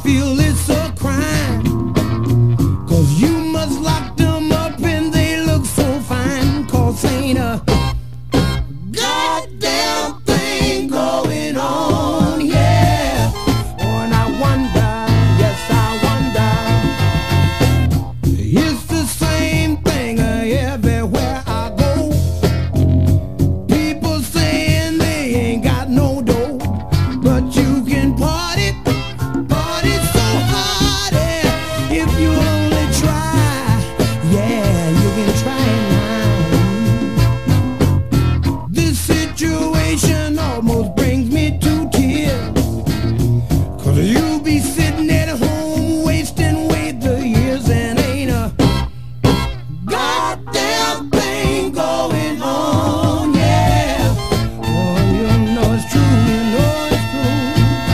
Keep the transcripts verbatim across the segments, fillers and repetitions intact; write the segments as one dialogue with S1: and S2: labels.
S1: feel it's a crime, 'cause you must lock them up and they look so fine. 'Cause ain't a goddamn thing going on, yeah. Oh, and I wonder, yes I wonder, it's the same thing everywhere I go. People saying they ain't got no dough, but you can party, party so hard, yeah, if you only try, yeah, you can try it now. This situation almost brings me to tears, 'cause you be sitting at home wasting away the years and ain't a goddamn thing going on, yeah. Oh, you know it's true, you know it's true.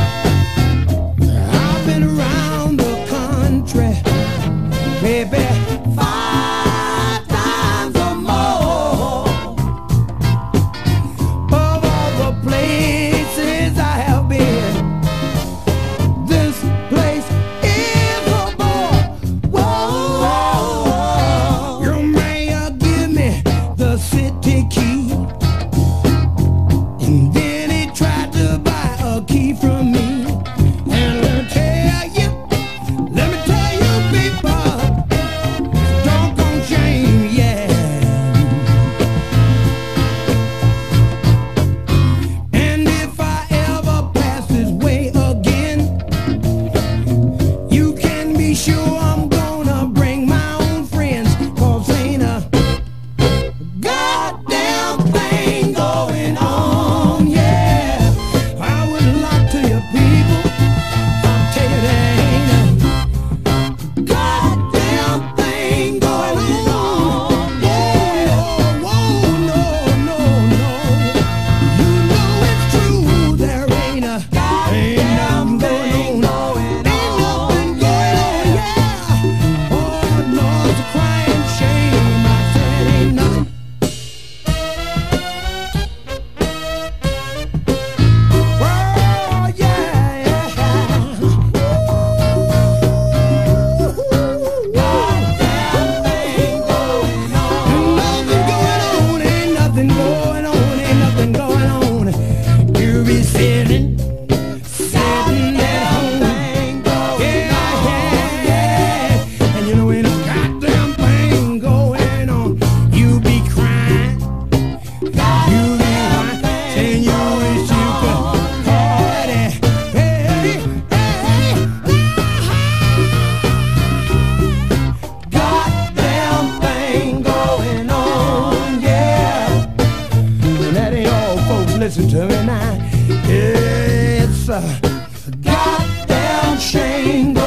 S1: I've been around the country, baby, five times or more. Of all the places I have been, this place is a bore. Whoa, whoa, whoa. Your mayor give me the city key, and then he tried to buy a key from me. And let me tell you, let me tell you people, doggone shame, yeah. And if I ever pass this way again, you can be sure I'm gonna bring my own friends. 'Cause ain't a goddamn thing going on, yeah. I would lie to you people, I'll tell you there ain't a goddamn thing going on, yeah. Whoa, no, no, no. You know it's true, there ain't a goddamn thing going on. Ain't nothing going on, yeah. Oh, no, it's a crying shame. I said ain't nothing. Oh, yeah, yeah. Goddamn thing going on. Nothing going on, ain't nothing going on, ain't nothing going on. You be sitting, sitting at home. Yeah, yeah, yeah. And you know ain't a goddamn thing going on. You be crying, you be crying, saying you wish you could party. Hey, hey, hey. Goddamn thing going on, yeah. And that ain't all, folks. Listen to me now. It's a goddamn shame.